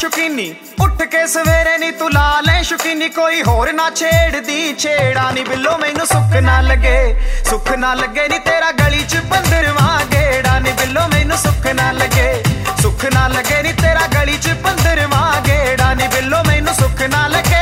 शौकीनी उठ के सवेरे नी तू ला ले शौकीनी कोई होर ना छेड़ दी छेड़ा नी बिल्लो मैनू सुख ना लगे नी तेरा गली च 15वां गेड़ा नी बिल्लो मैनू सुख ना लगे नी तेरा गली च 15वां गेड़ा नी बिल्लो मैनू सुख ना लगे।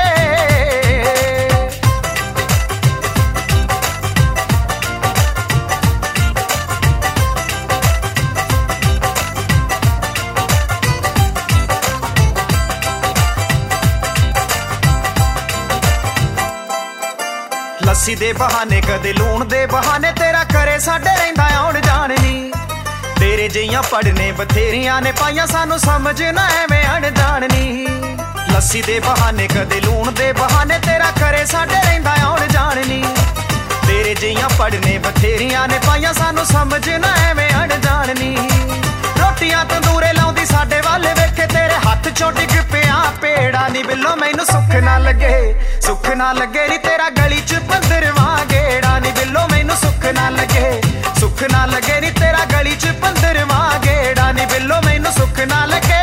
लस्सी दे बहाने कदे लूण दे बहाने तेरा करे साडे रहिंदा आउण जाण नी तेरे जिहियां पढ़ने बथेरियां ने पाइयां सानू समझ ना एवें अणजाण नी। लस्सी दे बहाने कदे लूण दे बहाने तेरा करे साडे रहिंदा आउण जाण नी तेरे जिहियां पढ़ने बथेरियां ने पाइयां सानू समझ ना एवें अणजाण नी। रोटियां तंदूरे लाउंदी साडे वाले वेखे तेरे हत्थ चों डिग पिया पेड़ा नी बिल्लो मैनू सुख ना लगे नी तेरा गली च 15वां गेड़ा नी बिल्लो मैनू सुख ना लगे नी तेरा गली च 15वां गेड़ा नी बिल्लो मैनू सुख ना लगे।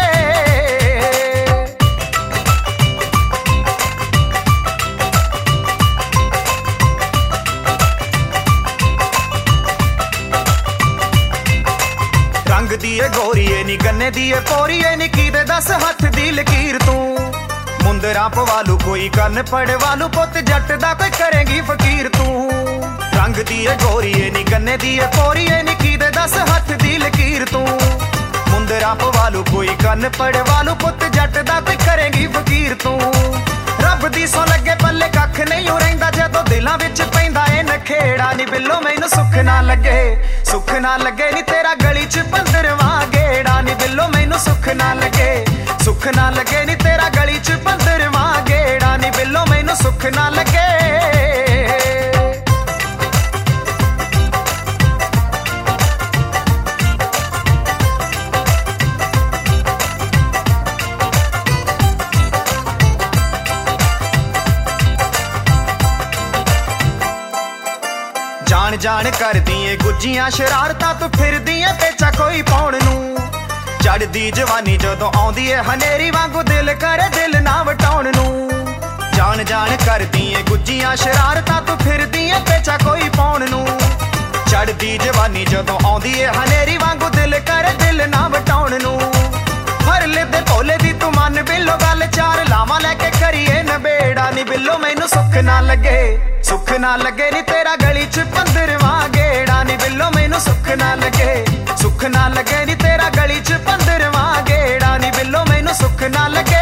रंग दिए गोरीए नी गन्ने दिए पोरीए नी की दे 10 हथ दी लकीर तू मुंदरा पवालू कोई कन्न पड़वालू पुत जट दा कोई करेंगी फकीर तू। रंग दिए गोरीए नी गन्ने दिए पोरीए नी की दे 10 हथ दी लकीर तू मुंदरा पवालू कोई कन्न पड़वालू पुत जट दा कोई करेंगी फकीर तू। रब दी सौ लगे पल्ले कख नहीं हो रहिंदा जदों दिलां विच पैंदा ए नखेड़ा नी बिल्लो मैनू सुख ना लगे नी तेरा गली च 15वां गेड़ा नी बिल्लो मैनू सुख ना लगे नी तेरा गली च 15वां गेड़ा नी बिल्लो मैनू सुख ना लगे। जान जान कर दिए गुज्जियां शरारतां तू फिर दिए पेचा कोई पाउण नू चढ़दी जवानी जदों आउंदी है हनेरी वांगू दिल करे दिल ना वटाउण नू। जान जान कर दिए गुज्जियां शरारतां तू फिर दिए पेचा कोई पाउण नू चढ़दी जवानी जदों आउंदी है हनेरी वांगू दिल करे दिल ना वटाउण नू। हरले दे भोले दी तू मन बिल्लो गल चार लावां लैके करिए नबेड़ा नी बिल्लो मैनू सुख ना लगे नी तेरा गली च 15वां गेड़ा नी बिल्लो मैनू सुख ना लगे नी तेरा गली च 15वां गेड़ा नी बिल्लो मैनू सुख ना लगे।